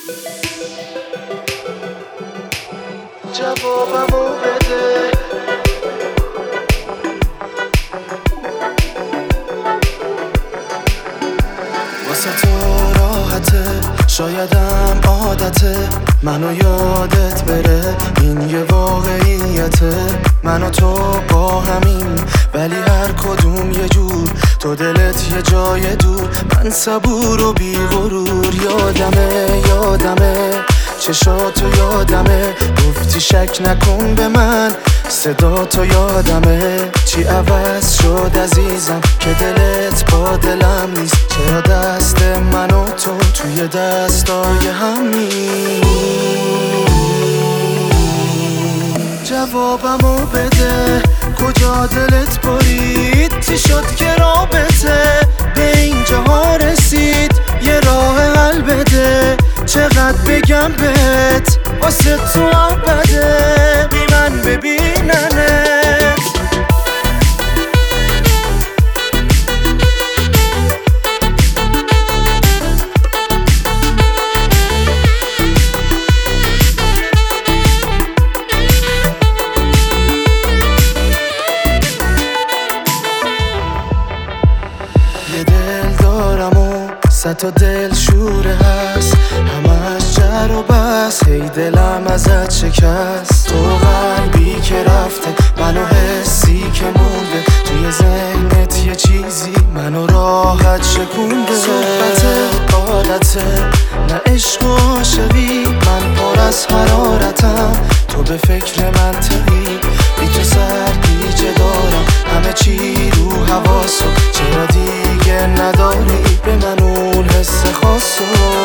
جوابمو بده. واسه تو راحته، شایدم عادته منو یادت بره. این یه واقعیته، من و تو با همین، ولی هر کدوم یه جور. تو دلت یه جای دور، من صبور و بی غرور. یادمه چشاتو یادمه، گفتی شک نکن به من، صدا تو یادمه. چی عوض شد عزیزم که دلت با دلم نیست؟ چرا دست من و تو توی دستای هم نیست؟ جوابمو بده، کجا دلت برید؟ چی شد که رابطه به اینجاها رسید؟ یه راه حل بده، چقدر بگم بهت واسه تو بده. بی من ببیننت یه دل دارم و 100 تا دل شوره هست، همش جر و بس، هی دلم ازت شکست. تو قلبی که رفته، منو حسی که مونده، توی ذهنت یه چیزی منو راحت شکونده. صحبت عادته، نه عشق و عاشقی، من پر از حرارتم، تو به فکر منطقی. بی تو سرگیجه دارم، همه چی رو حواسو، چرا دیگه نداری به من اون حس خاصو؟